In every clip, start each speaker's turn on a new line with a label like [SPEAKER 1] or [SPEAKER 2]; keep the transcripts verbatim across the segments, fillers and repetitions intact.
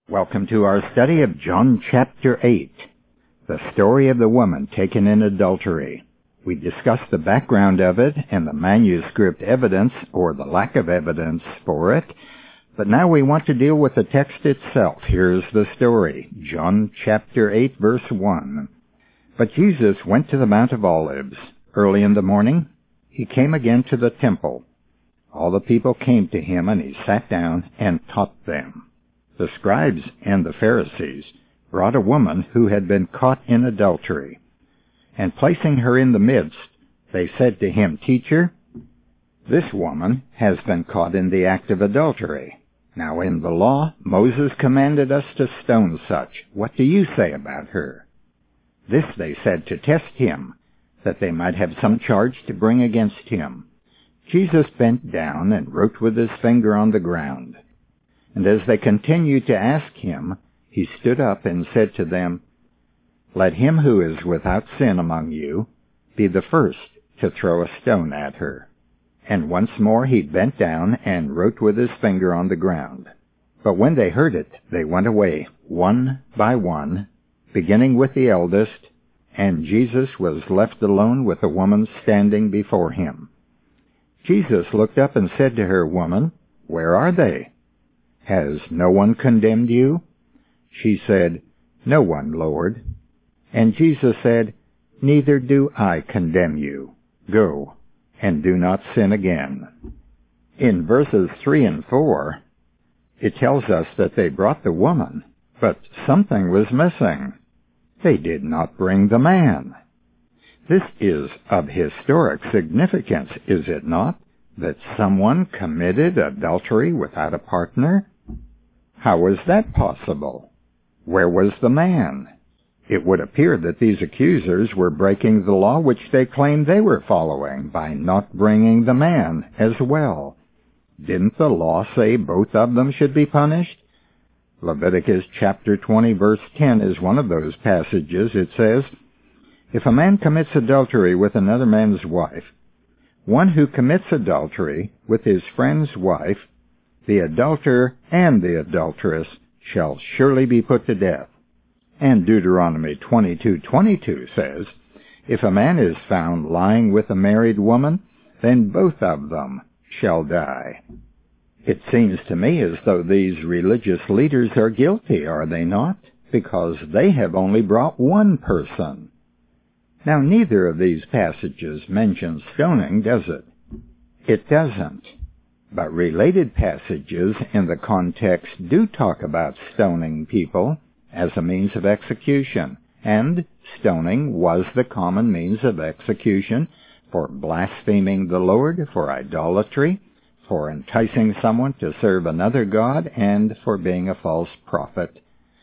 [SPEAKER 1] Welcome to our study of John chapter eight, the story of the woman taken in adultery. We discussed the background of it and the manuscript evidence, or the lack of evidence for it, but now we want to deal with the text itself. Here's the story, John chapter eight, verse one. But Jesus went to the Mount of Olives. Early in the morning, he came again to the temple. All the people came to him, and he sat down and taught them. The scribes and the Pharisees brought a woman who had been caught in adultery, and placing her in the midst, they said to him, "Teacher, this woman has been caught in the act of adultery. Now in the law, Moses commanded us to stone such. What do you say about her?" This they said to test him, that they might have some charge to bring against him. Jesus bent down and wrote with his finger on the ground. And as they continued to ask him, he stood up and said to them, "Let him who is without sin among you be the first to throw a stone at her." And once more he bent down and wrote with his finger on the ground. But when they heard it, they went away, one by one, beginning with the eldest, and Jesus was left alone with the woman standing before him. Jesus looked up and said to her, "Woman, where are they? Has no one condemned you?" She said, "No one, Lord." And Jesus said, "Neither do I condemn you. Go, and do not sin again." In verses three and four, it tells us that they brought the woman, but something was missing. They did not bring the man. This is of historic significance, is it not, that someone committed adultery without a partner? How was that possible? Where was the man? It would appear that these accusers were breaking the law which they claimed they were following by not bringing the man as well. Didn't the law say both of them should be punished? Leviticus chapter twenty, verse ten is one of those passages. It says, "If a man commits adultery with another man's wife, one who commits adultery with his friend's wife, the adulterer and the adulteress shall surely be put to death." And Deuteronomy twenty-two twenty-two says, "If a man is found lying with a married woman, then both of them shall die." It seems to me as though these religious leaders are guilty, are they not? Because they have only brought one person. Now, neither of these passages mentions stoning, does it? It doesn't. But related passages in the context do talk about stoning people as a means of execution, and stoning was the common means of execution for blaspheming the Lord, for idolatry, for enticing someone to serve another god, and for being a false prophet,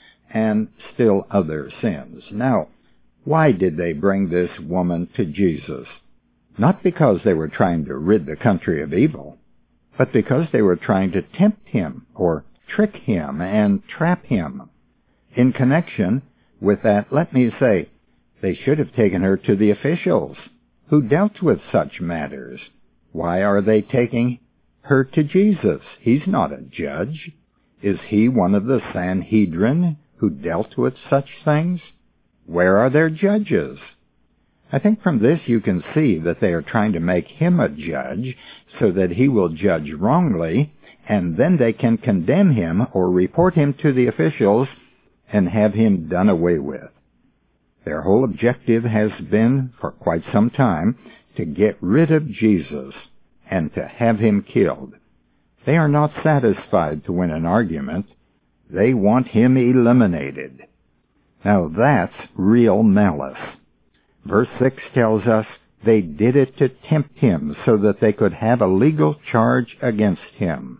[SPEAKER 1] and still other sins. Now, why did they bring this woman to Jesus? Not because they were trying to rid the country of evil, but because they were trying to tempt him, or trick him, and trap him. In connection with that, let me say, they should have taken her to the officials who dealt with such matters. Why are they taking her to Jesus? He's not a judge. Is he one of the Sanhedrin who dealt with such things? Where are their judges? I think from this you can see that they are trying to make him a judge so that he will judge wrongly, and then they can condemn him or report him to the officials and have him done away with. Their whole objective has been, for quite some time, to get rid of Jesus and to have him killed. They are not satisfied to win an argument. They want him eliminated. Now that's real malice. Verse six tells us they did it to tempt him so that they could have a legal charge against him.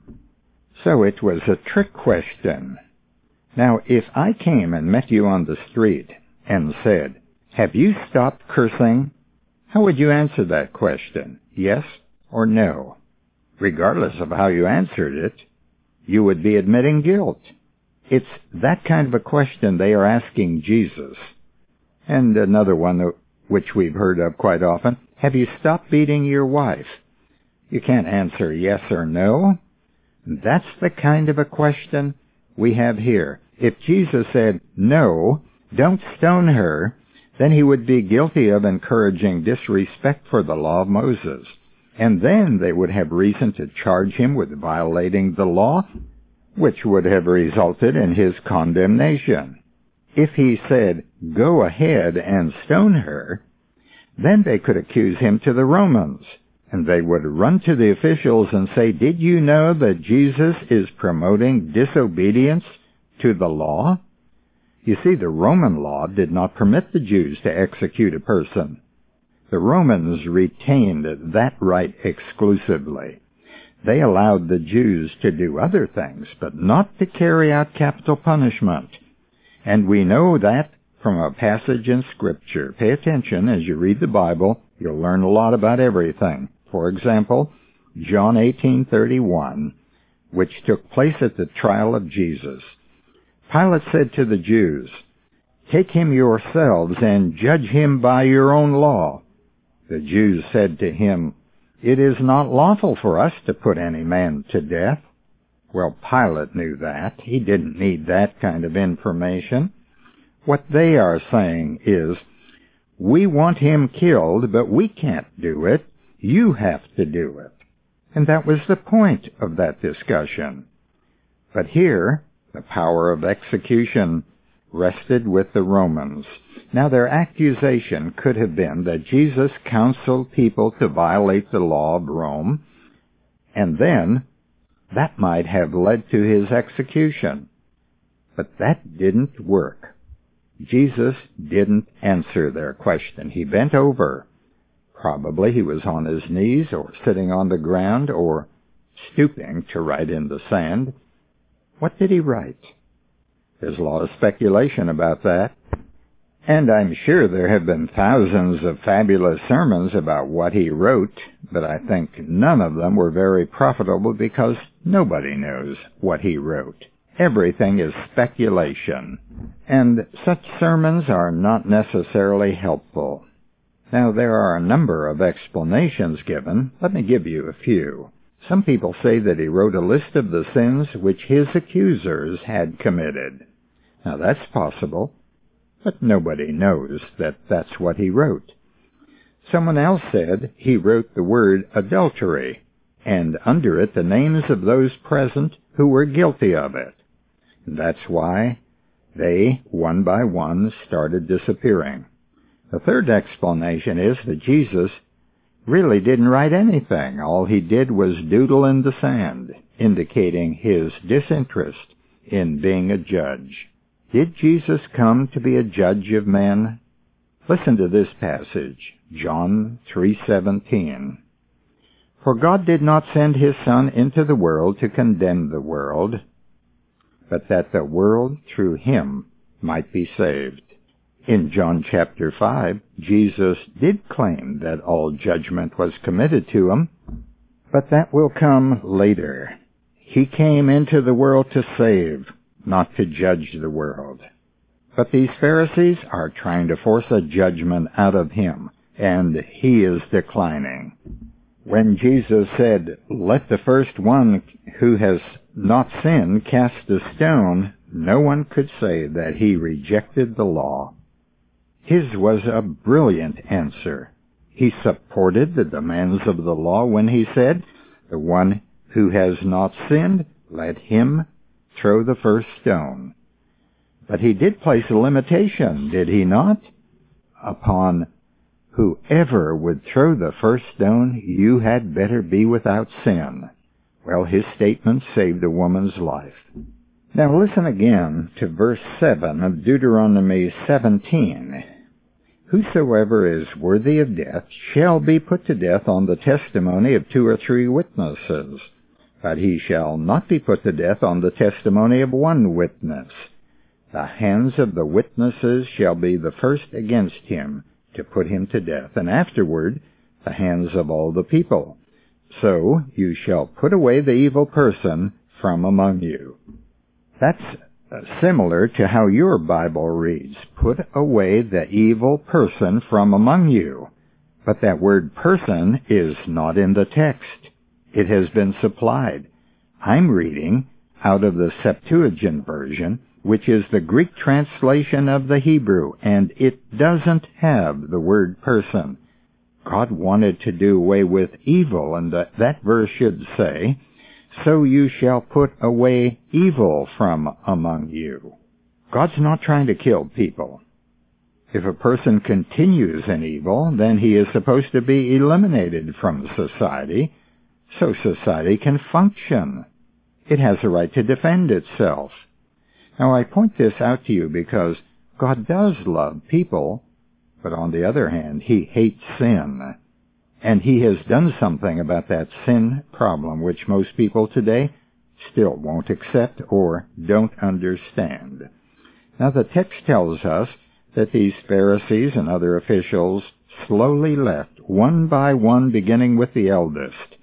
[SPEAKER 1] So it was a trick question. Now, if I came and met you on the street and said, "Have you stopped cursing?" how would you answer that question? Yes or no? Regardless of how you answered it, you would be admitting guilt. It's that kind of a question they are asking Jesus. And another one which we've heard of quite often, "Have you stopped beating your wife?" You can't answer yes or no. That's the kind of a question we have here. If Jesus said, "No, don't stone her," then he would be guilty of encouraging disrespect for the law of Moses. And then they would have reason to charge him with violating the law, which would have resulted in his condemnation. If he said, "Go ahead and stone her," then they could accuse him to the Romans, and they would run to the officials and say, "Did you know that Jesus is promoting disobedience to the law?" You see, the Roman law did not permit the Jews to execute a person. The Romans retained that right exclusively. They allowed the Jews to do other things, but not to carry out capital punishment. And we know that from a passage in Scripture. Pay attention as you read the Bible. You'll learn a lot about everything. For example, John eighteen thirty-one, which took place at the trial of Jesus. Pilate said to the Jews, "Take him yourselves and judge him by your own law." The Jews said to him, "It is not lawful for us to put any man to death." Well, Pilate knew that. He didn't need that kind of information. What they are saying is, "We want him killed, but we can't do it. You have to do it." And that was the point of that discussion. But here, the power of execution rested with the Romans. Now, their accusation could have been that Jesus counseled people to violate the law of Rome, and then that might have led to his execution. But that didn't work. Jesus didn't answer their question. He bent over. Probably he was on his knees or sitting on the ground or stooping to write in the sand. What did he write? There's a lot of speculation about that. And I'm sure there have been thousands of fabulous sermons about what he wrote, but I think none of them were very profitable because nobody knows what he wrote. Everything is speculation, and such sermons are not necessarily helpful. Now, there are a number of explanations given. Let me give you a few. Some people say that he wrote a list of the sins which his accusers had committed. Now, that's possible, but nobody knows that that's what he wrote. Someone else said he wrote the word adultery, and under it the names of those present who were guilty of it. And that's why they, one by one, started disappearing. The third explanation is that Jesus really didn't write anything. All he did was doodle in the sand, indicating his disinterest in being a judge. Did Jesus come to be a judge of men? Listen to this passage, John three seventeen. "For God did not send his Son into the world to condemn the world, but that the world through him might be saved." In John chapter five, Jesus did claim that all judgment was committed to him, but that will come later. He came into the world to save, not to judge the world. But these Pharisees are trying to force a judgment out of him, and he is declining. When Jesus said, "Let the first one who has not sinned cast a stone," no one could say that he rejected the law. His was a brilliant answer. He supported the demands of the law when he said, "The one who has not sinned, let him throw the first stone." But he did place a limitation, did he not? Upon whoever would throw the first stone, you had better be without sin. Well, his statement saved a woman's life. Now listen again to verse seven of Deuteronomy seventeen. "Whosoever is worthy of death shall be put to death on the testimony of two or three witnesses, but he shall not be put to death on the testimony of one witness. The hands of the witnesses shall be the first against him to put him to death, and afterward the hands of all the people. So you shall put away the evil person from among you." That's similar to how your Bible reads, "Put away the evil person from among you." But that word person is not in the text. It has been supplied. I'm reading, out of the Septuagint version, which is the Greek translation of the Hebrew, and it doesn't have the word person. God wanted to do away with evil, and that, that verse should say, "So you shall put away evil from among you." God's not trying to kill people. If a person continues in evil, then he is supposed to be eliminated from society, so society can function. It has a right to defend itself. Now, I point this out to you because God does love people, but on the other hand, he hates sin. And he has done something about that sin problem, which most people today still won't accept or don't understand. Now, the text tells us that these Pharisees and other officials slowly left, one by one, beginning with the eldest.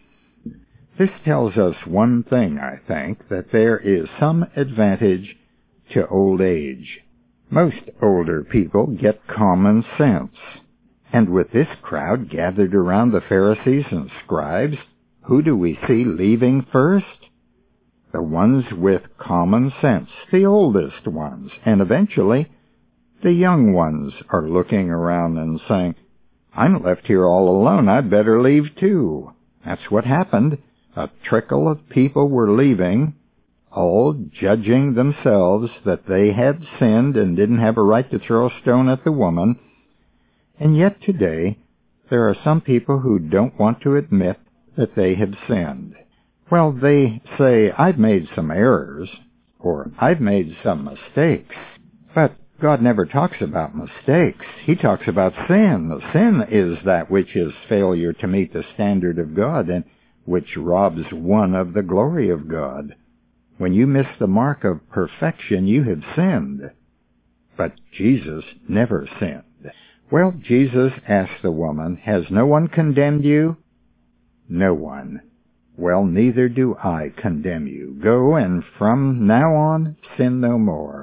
[SPEAKER 1] This tells us one thing, I think, that there is some advantage to old age. Most older people get common sense. And with this crowd gathered around the Pharisees and scribes, who do we see leaving first? The ones with common sense, the oldest ones, and eventually the young ones are looking around and saying, "I'm left here all alone, I'd better leave too." That's what happened. A trickle of people were leaving, all judging themselves that they had sinned and didn't have a right to throw a stone at the woman. And yet today, there are some people who don't want to admit that they have sinned. Well, they say, "I've made some errors," or "I've made some mistakes." But God never talks about mistakes. He talks about sin. Sin is that which is failure to meet the standard of God and which robs one of the glory of God. When you miss the mark of perfection, you have sinned. But Jesus never sinned. Well, Jesus asked the woman, "Has no one condemned you?" "No one." "Well, neither do I condemn you. Go, and from now on, sin no more."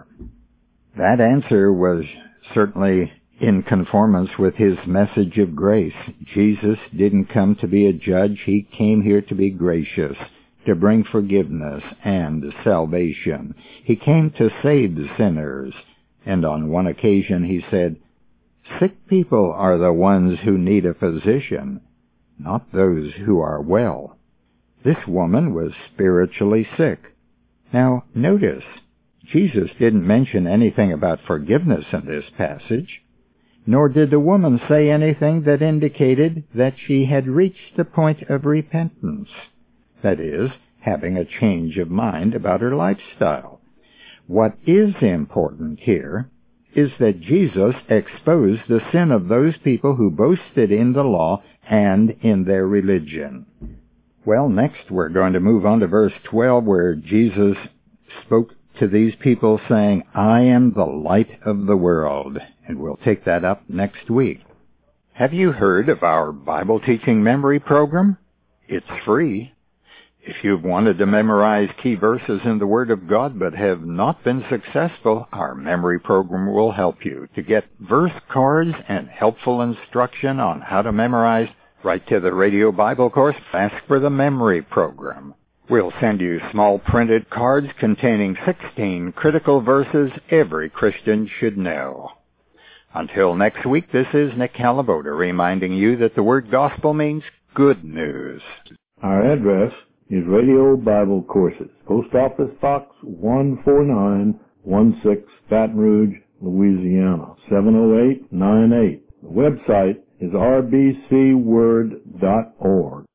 [SPEAKER 1] That answer was certainly in conformance with his message of grace. Jesus didn't come to be a judge. He came here to be gracious, to bring forgiveness and salvation. He came to save sinners. And on one occasion he said, "Sick people are the ones who need a physician, not those who are well." This woman was spiritually sick. Now, notice, Jesus didn't mention anything about forgiveness in this passage, nor did the woman say anything that indicated that she had reached the point of repentance, that is, having a change of mind about her lifestyle. What is important here is that Jesus exposed the sin of those people who boasted in the law and in their religion. Well, next we're going to move on to verse twelve, where Jesus spoke to these people saying, "I am the light of the world," and we'll take that up next week. Have you heard of our Bible teaching memory program? It's free. If you've wanted to memorize key verses in the Word of God but have not been successful, our memory program will help you. To get verse cards and helpful instruction on how to memorize, write to the Radio Bible Course, ask for the memory program. We'll send you small printed cards containing sixteen critical verses every Christian should know. Until next week, this is Nick Calaboda reminding you that the word gospel means good news.
[SPEAKER 2] Our address is Radio Bible Courses, Post Office Box one four nine one six, Baton Rouge, Louisiana, seven oh eight nine eight. The website is r b c word dot org.